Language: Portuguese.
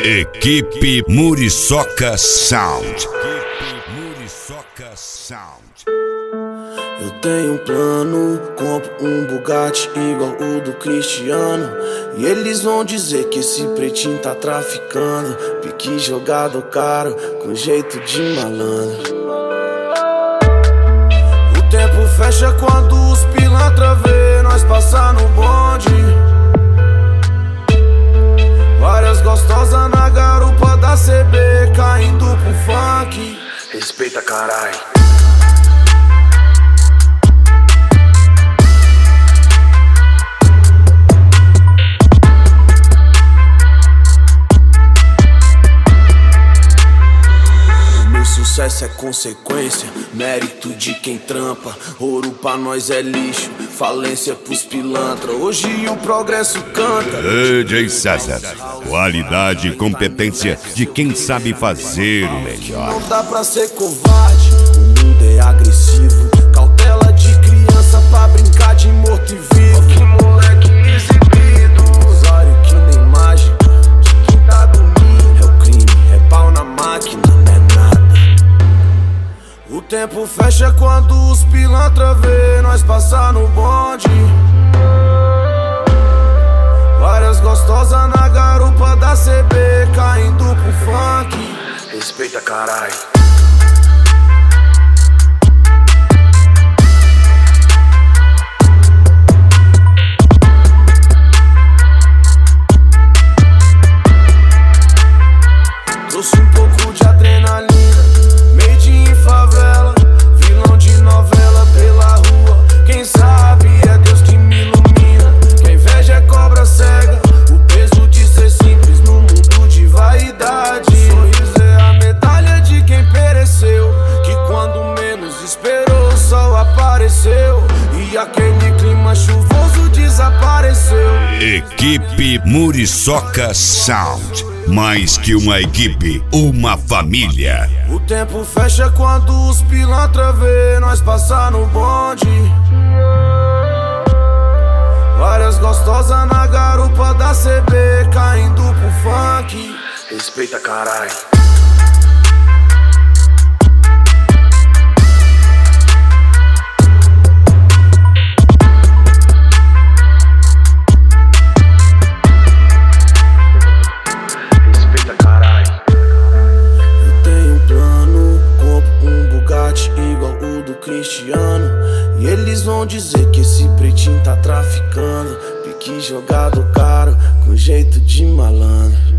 Equipe Muriçoca Sound. Eu tenho um plano, compro um Bugatti igual o do Cristiano. E eles vão dizer que esse pretinho tá traficando. Pique jogado caro, com jeito de malandro. O tempo fecha quando os pilantra vê nós passar no bonde. Várias gostosas na garupa da CB, caindo pro funk. Respeita, carai. Sucesso é consequência, mérito de quem trampa. Ouro pra nós é lixo, falência pros pilantra. Hoje o progresso canta. DJ César, qualidade e competência de quem sabe fazer o melhor. Não dá pra ser covarde, o mundo é agressivo. Cautela de criança pra brincar de morto e vivo. Que moleque exibido, usuário que nem mágica. De quem tá dormindo é o crime, é pau na máquina, não é nada. O tempo fecha quando os pilantra vê nós passar no bonde. Várias gostosas na garupa da CB, caindo pro funk. Respeita, carai. Trouxe um pouco de adrenalina, made in favela, vilão de novela pela rua. Quem sabe é Deus que me ilumina. Quem inveja é cobra cega, o peso de ser simples no mundo de vaidade. Sorriso é a medalha de quem pereceu, que quando menos esperou o sol apareceu. E aquele clima chuvoso desapareceu. Equipe Muriçoca Sound. Mais que uma equipe, uma família. O tempo fecha quando os pilantra vê nós passar no bonde. Várias gostosas na garupa da CB, caindo pro funk. Respeita, carai. Igual o do Cristiano. E eles vão dizer que esse pretinho tá traficando. Pique jogado caro, com jeito de malandro.